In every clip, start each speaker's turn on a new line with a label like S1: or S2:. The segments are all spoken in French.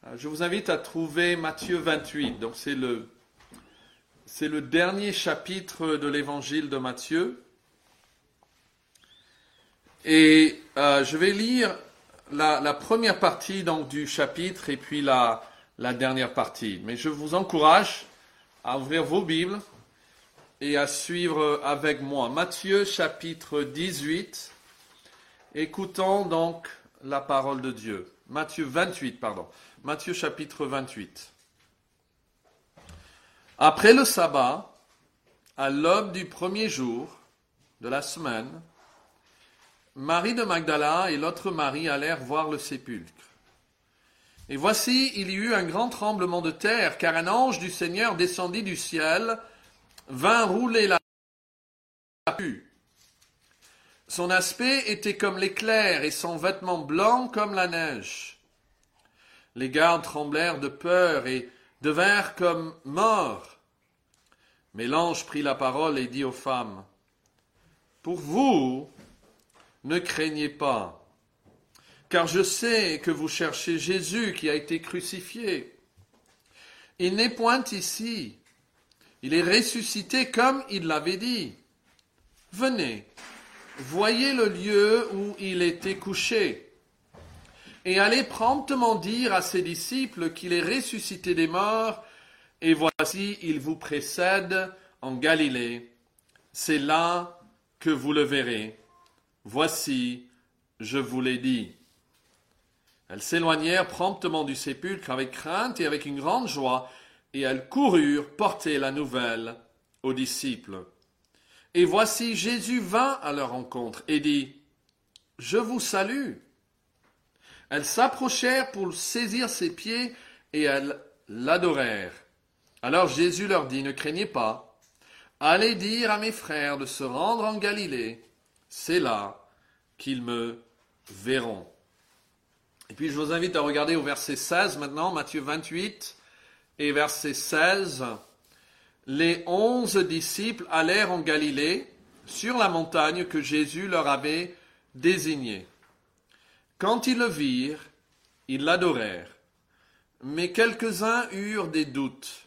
S1: Je vous invite à trouver Matthieu 28. Donc c'est le dernier chapitre de l'évangile de Matthieu. Et je vais lire la première partie donc, du chapitre et puis la dernière partie. Mais je vous encourage à ouvrir vos Bibles et à suivre avec moi. Matthieu chapitre 18. Écoutons donc la parole de Dieu. Matthieu 28, pardon. Matthieu chapitre 28. Après le sabbat, à l'aube du premier jour de la semaine, Marie de Magdala et l'autre Marie allèrent voir le sépulcre. Et voici, il y eut un grand tremblement de terre, car un ange du Seigneur descendit du ciel, vint rouler la rue. Son aspect était comme l'éclair et son vêtement blanc comme la neige. Les gardes tremblèrent de peur et devinrent comme morts. Mais l'ange prit la parole et dit aux femmes, « Pour vous, ne craignez pas, car je sais que vous cherchez Jésus qui a été crucifié. Il n'est point ici, il est ressuscité comme il l'avait dit. Venez, voyez le lieu où il était couché, et allez promptement dire à ses disciples qu'il est ressuscité des morts, et voici, il vous précède en Galilée. C'est là que vous le verrez. Voici, je vous l'ai dit. » Elles s'éloignèrent promptement du sépulcre avec crainte et avec une grande joie, et elles coururent porter la nouvelle aux disciples. Et voici, Jésus vint à leur rencontre et dit, « Je vous salue. » Elles s'approchèrent pour saisir ses pieds et elles l'adorèrent. Alors Jésus leur dit, « Ne craignez pas. Allez dire à mes frères de se rendre en Galilée. C'est là qu'ils me verront. » Et puis je vous invite à regarder au verset 16 maintenant, Matthieu 28 et verset 16. Les 11 disciples allèrent en Galilée, sur la montagne que Jésus leur avait désignée. Quand ils le virent, ils l'adorèrent. Mais quelques-uns eurent des doutes.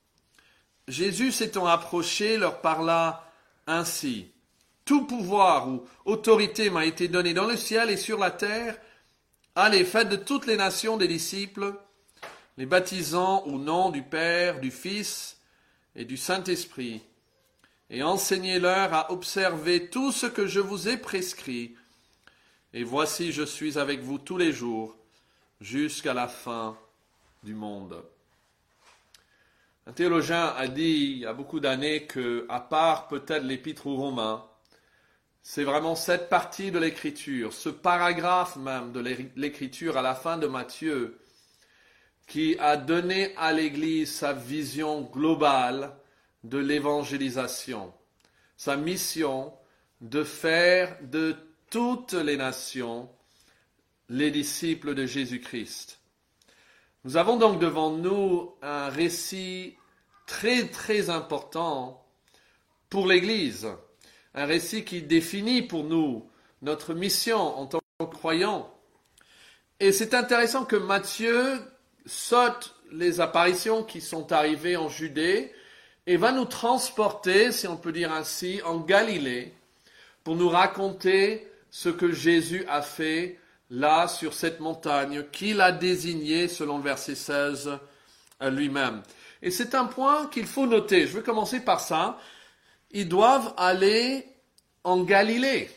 S1: Jésus s'étant approché, leur parla ainsi. « Tout pouvoir ou autorité m'a été donné dans le ciel et sur la terre. Allez, faites de toutes les nations des disciples, les baptisant au nom du Père, du Fils et du Saint-Esprit, et enseignez-leur à observer tout ce que je vous ai prescrit. Et voici, je suis avec vous tous les jours, jusqu'à la fin du monde. » Un théologien a dit il y a beaucoup d'années que, à part peut-être l'Épître aux Romains, c'est vraiment cette partie de l'Écriture, ce paragraphe même de l'Écriture à la fin de Matthieu, qui a donné à l'Église sa vision globale de l'évangélisation, sa mission de faire de toutes les nations les disciples de Jésus-Christ. Nous avons donc devant nous un récit très très important pour l'Église, un récit qui définit pour nous notre mission en tant que croyants. Et c'est intéressant que Matthieu saute les apparitions qui sont arrivées en Judée et va nous transporter, si on peut dire ainsi, en Galilée pour nous raconter ce que Jésus a fait là, sur cette montagne, qu'il a désigné, selon le verset 16, lui-même. Et c'est un point qu'il faut noter. Je vais commencer par ça. Ils doivent aller en Galilée.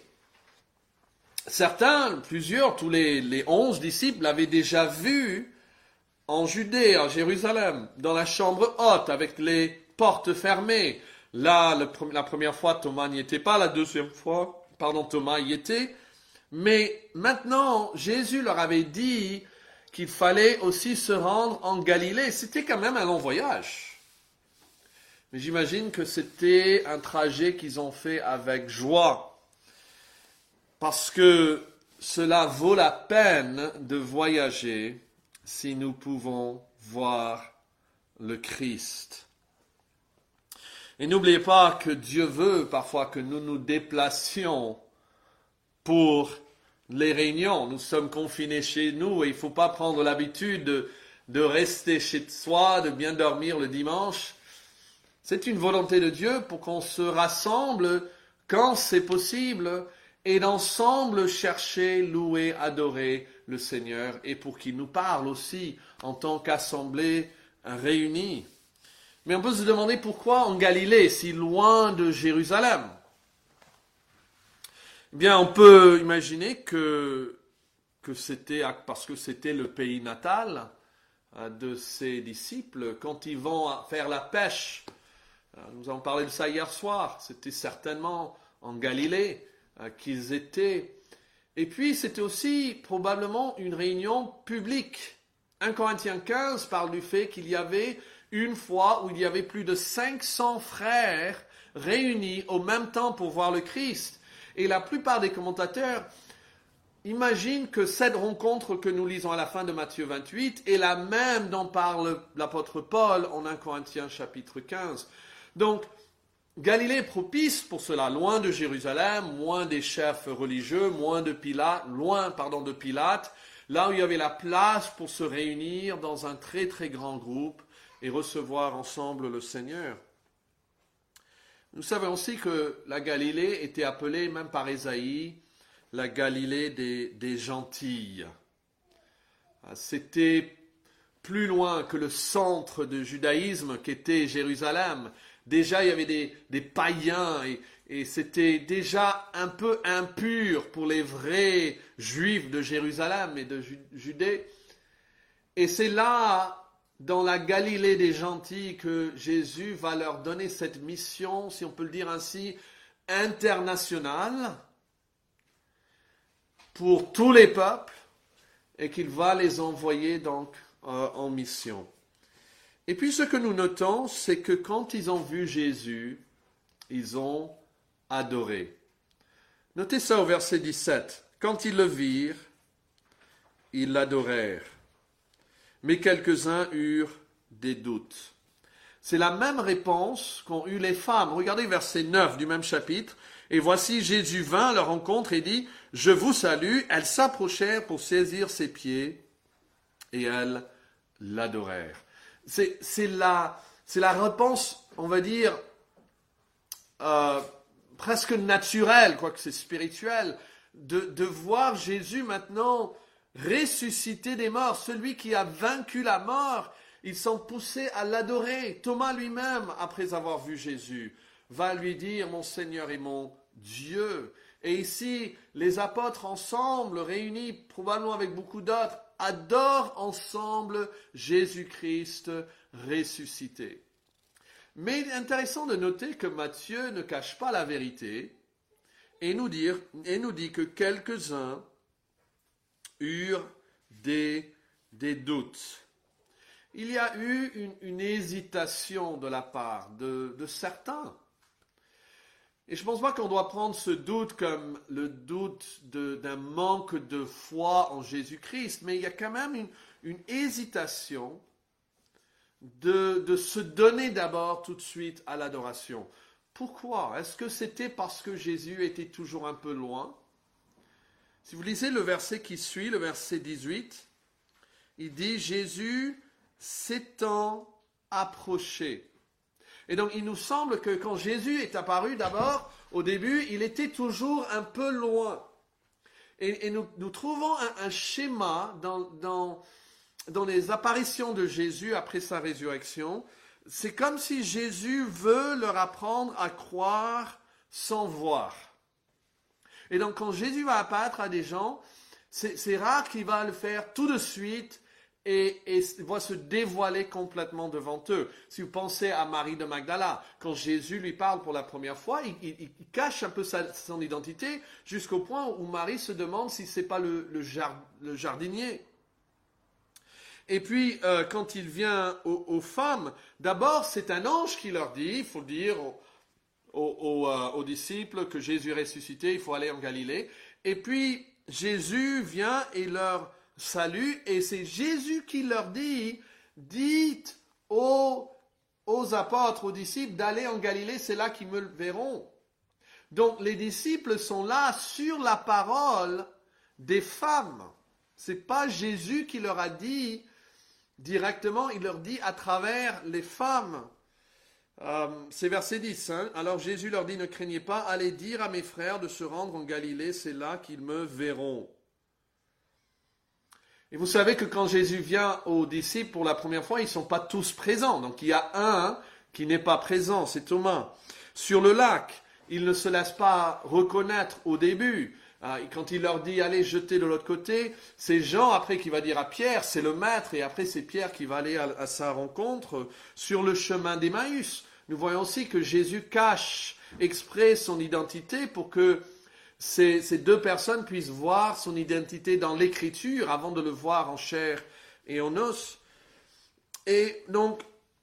S1: Certains, plusieurs, tous les 11 disciples l'avaient déjà vu en Judée, à Jérusalem, dans la chambre haute, avec les portes fermées. Là, la première fois, Thomas n'y était pas. La deuxième fois, Thomas y était. Mais maintenant, Jésus leur avait dit qu'il fallait aussi se rendre en Galilée. C'était quand même un long voyage. Mais j'imagine que c'était un trajet qu'ils ont fait avec joie. Parce que cela vaut la peine de voyager si nous pouvons voir le Christ. Et n'oubliez pas que Dieu veut parfois que nous nous déplacions pour les réunions. Nous sommes confinés chez nous et il ne faut pas prendre l'habitude de rester chez soi, de bien dormir le dimanche. C'est une volonté de Dieu pour qu'on se rassemble quand c'est possible et d'ensemble chercher, louer, adorer le Seigneur et pour qu'il nous parle aussi en tant qu'assemblée réunie. Mais on peut se demander pourquoi en Galilée, si loin de Jérusalem. Eh bien, on peut imaginer que c'était parce que c'était le pays natal de ses disciples. Quand ils vont faire la pêche, nous avons parlé de ça hier soir, c'était certainement en Galilée qu'ils étaient. Et puis, c'était aussi probablement une réunion publique. 1 Corinthiens 15 parle du fait qu'il y avait une fois où il y avait plus de 500 frères réunis au même temps pour voir le Christ. Et la plupart des commentateurs imaginent que cette rencontre que nous lisons à la fin de Matthieu 28 est la même dont parle l'apôtre Paul en 1 Corinthiens chapitre 15. Donc, Galilée est propice pour cela, loin de Jérusalem, loin des chefs religieux, loin de Pilate, là où il y avait la place pour se réunir dans un très très grand groupe et recevoir ensemble le Seigneur. Nous savons aussi que la Galilée était appelée, même par Ésaïe, la Galilée des gentils. C'était plus loin que le centre du judaïsme qu'était Jérusalem. Déjà, il y avait des païens et c'était déjà un peu impur pour les vrais juifs de Jérusalem et de Judée. Et c'est là, dans la Galilée des gentils, que Jésus va leur donner cette mission, si on peut le dire ainsi, internationale pour tous les peuples et qu'il va les envoyer donc en mission. Et puis ce que nous notons, c'est que quand ils ont vu Jésus, ils ont adoré. Notez ça au verset 17. Quand ils le virent, ils l'adorèrent. Mais quelques-uns eurent des doutes. C'est la même réponse qu'ont eu les femmes. Regardez verset 9 du même chapitre. Et voici Jésus vint à leur rencontre et dit, « Je vous salue. » Elles s'approchèrent pour saisir ses pieds et elles l'adorèrent. C'est la réponse, on va dire, presque naturelle, quoique c'est spirituel, de voir Jésus maintenant ressuscité des morts, celui qui a vaincu la mort. Ils sont poussés à l'adorer. Thomas lui-même, après avoir vu Jésus, va lui dire « Mon Seigneur et mon Dieu ». Et ici, les apôtres ensemble, réunis probablement avec beaucoup d'autres, adorent ensemble Jésus-Christ ressuscité. Mais il est intéressant de noter que Matthieu ne cache pas la vérité et nous dit que quelques-uns eurent des doutes. Il y a eu une hésitation de la part de certains. Et je ne pense pas qu'on doit prendre ce doute comme le doute d'un manque de foi en Jésus-Christ, mais il y a quand même une hésitation de se donner d'abord tout de suite à l'adoration. Pourquoi? Est-ce que c'était parce que Jésus était toujours un peu loin? Si vous lisez le verset qui suit, le verset 18, il dit « Jésus s'étant approché ». Et donc, il nous semble que quand Jésus est apparu, d'abord, au début, il était toujours un peu loin. Et nous trouvons un schéma dans les apparitions de Jésus après sa résurrection. C'est comme si Jésus veut leur apprendre à croire sans voir. Et donc, quand Jésus va apparaître à des gens, c'est rare qu'il va le faire tout de suite et va se dévoiler complètement devant eux. Si vous pensez à Marie de Magdala, quand Jésus lui parle pour la première fois, il cache un peu son identité jusqu'au point où Marie se demande si ce n'est pas le jardinier. Et puis, quand il vient aux femmes, d'abord, c'est un ange qui leur dit, il faut le dire aux disciples, que Jésus est ressuscité, il faut aller en Galilée. Et puis, Jésus vient et leur salue, et c'est Jésus qui leur dit, dites aux apôtres, aux disciples, d'aller en Galilée, c'est là qu'ils me verront. Donc, les disciples sont là sur la parole des femmes. C'est pas Jésus qui leur a dit directement, il leur dit à travers les femmes. C'est verset 10. Alors Jésus leur dit, ne craignez pas, allez dire à mes frères de se rendre en Galilée, c'est là qu'ils me verront. Et vous savez que quand Jésus vient aux disciples pour la première fois, ils ne sont pas tous présents. Donc il y a un qui n'est pas présent, c'est Thomas. Sur le lac, il ne se laisse pas reconnaître au début. Quand il leur dit, allez jeter de l'autre côté, c'est Jean après qui va dire à Pierre, c'est le maître, et après c'est Pierre qui va aller à sa rencontre sur le chemin d'Emmaüs. Nous voyons aussi que Jésus cache exprès son identité pour que ces deux personnes puissent voir son identité dans l'Écriture avant de le voir en chair et en os. Et donc,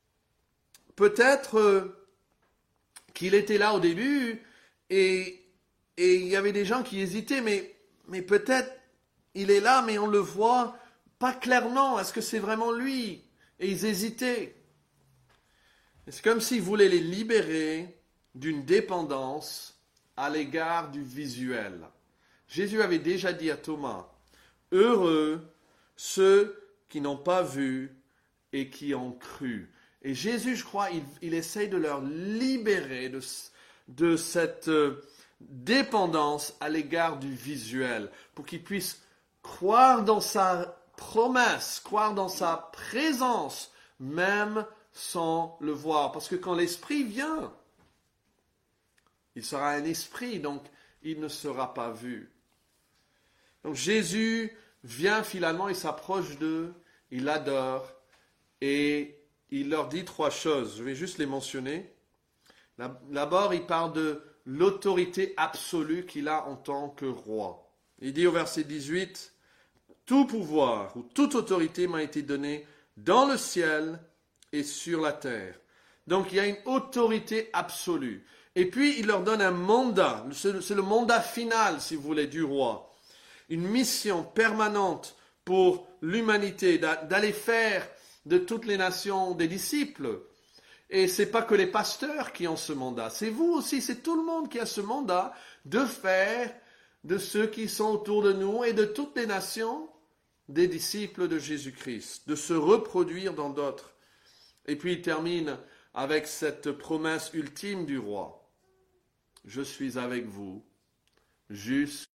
S1: peut-être qu'il était là au début et il y avait des gens qui hésitaient, mais peut-être il est là, mais on le voit pas clairement. Est-ce que c'est vraiment lui? Et ils hésitaient. Et c'est comme s'il voulait les libérer d'une dépendance à l'égard du visuel. Jésus avait déjà dit à Thomas, « Heureux ceux qui n'ont pas vu et qui ont cru. » Et Jésus, je crois, il essaye de leur libérer de cette dépendance à l'égard du visuel, pour qu'ils puissent croire dans sa promesse, croire dans sa présence, même sans le voir. Parce que quand l'Esprit vient, il sera un esprit, donc il ne sera pas vu. Donc Jésus vient finalement, il s'approche d'eux, il adore, et il leur dit trois choses. Je vais juste les mentionner. D'abord, il parle de l'autorité absolue qu'il a en tant que roi. Il dit au verset 18, « Tout pouvoir ou toute autorité m'a été donnée dans le ciel et sur la terre. » Donc il y a une autorité absolue. Et puis il leur donne un mandat, c'est le mandat final, si vous voulez, du roi. Une mission permanente pour l'humanité, d'aller faire de toutes les nations des disciples. Et ce n'est pas que les pasteurs qui ont ce mandat, c'est vous aussi, c'est tout le monde qui a ce mandat de faire de ceux qui sont autour de nous et de toutes les nations des disciples de Jésus-Christ, de se reproduire dans d'autres. Et puis il termine avec cette promesse ultime du roi. Je suis avec vous jusqu'à...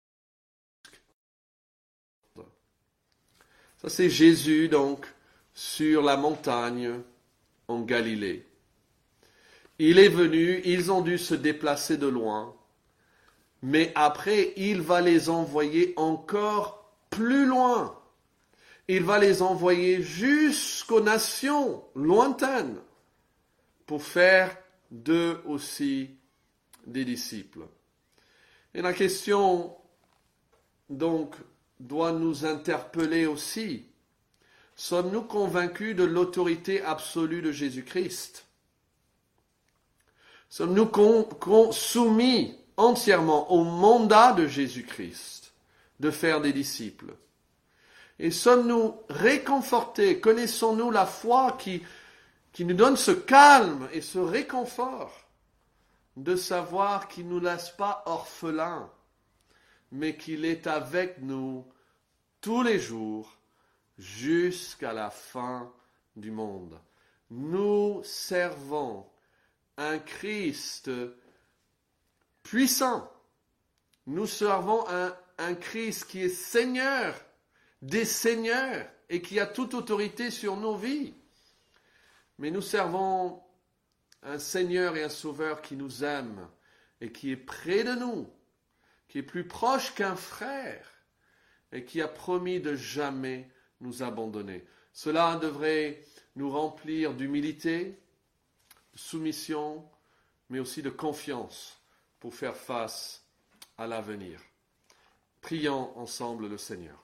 S1: Ça c'est Jésus donc sur la montagne en Galilée. Il est venu, ils ont dû se déplacer de loin, mais après il va les envoyer encore plus loin. Il va les envoyer jusqu'aux nations lointaines pour faire d'eux aussi des disciples. Et la question, donc, doit nous interpeller aussi. Sommes-nous convaincus de l'autorité absolue de Jésus-Christ? Sommes-nous soumis entièrement au mandat de Jésus-Christ de faire des disciples? Et sommes-nous réconfortés? Connaissons-nous la foi qui nous donne ce calme et ce réconfort de savoir qu'il ne nous laisse pas orphelins, mais qu'il est avec nous tous les jours jusqu'à la fin du monde. Nous servons un Christ puissant. Nous servons un Christ qui est Seigneur des seigneurs et qui a toute autorité sur nos vies. Mais nous servons un Seigneur et un Sauveur qui nous aime et qui est près de nous, qui est plus proche qu'un frère et qui a promis de jamais nous abandonner. Cela devrait nous remplir d'humilité, de soumission, mais aussi de confiance pour faire face à l'avenir. Prions ensemble le Seigneur.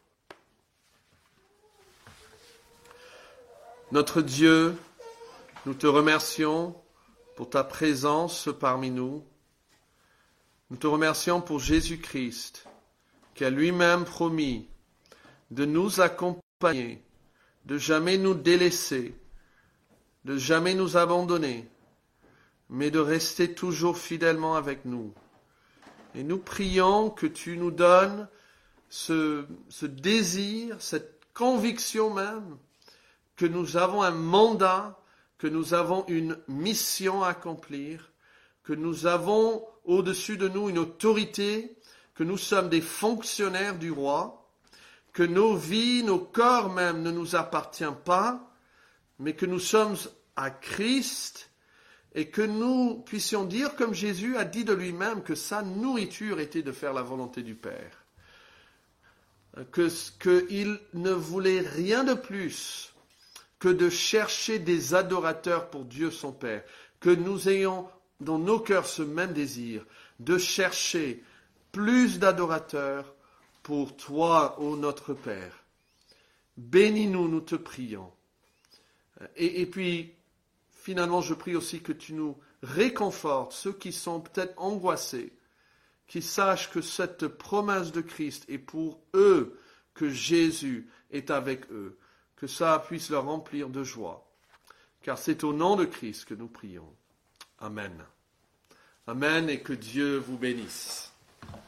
S1: Notre Dieu, nous te remercions pour ta présence parmi nous. Nous te remercions pour Jésus-Christ, qui a lui-même promis de nous accompagner, de jamais nous délaisser, de jamais nous abandonner, mais de rester toujours fidèlement avec nous. Et nous prions que tu nous donnes ce désir, cette conviction même, que nous avons un mandat, que nous avons une mission à accomplir, que nous avons au-dessus de nous une autorité, que nous sommes des fonctionnaires du roi, que nos vies, nos corps même ne nous appartiennent pas, mais que nous sommes à Christ et que nous puissions dire comme Jésus a dit de lui-même que sa nourriture était de faire la volonté du Père. Qu'il ne voulait rien de plus que de chercher des adorateurs pour Dieu son Père, que nous ayons dans nos cœurs ce même désir de chercher plus d'adorateurs pour toi, ô notre Père. Bénis-nous, nous te prions. Et puis, finalement, je prie aussi que tu nous réconfortes, ceux qui sont peut-être angoissés, qui sachent que cette promesse de Christ est pour eux, que Jésus est avec eux, que ça puisse leur remplir de joie. Car c'est au nom de Christ que nous prions. Amen. Amen et que Dieu vous bénisse.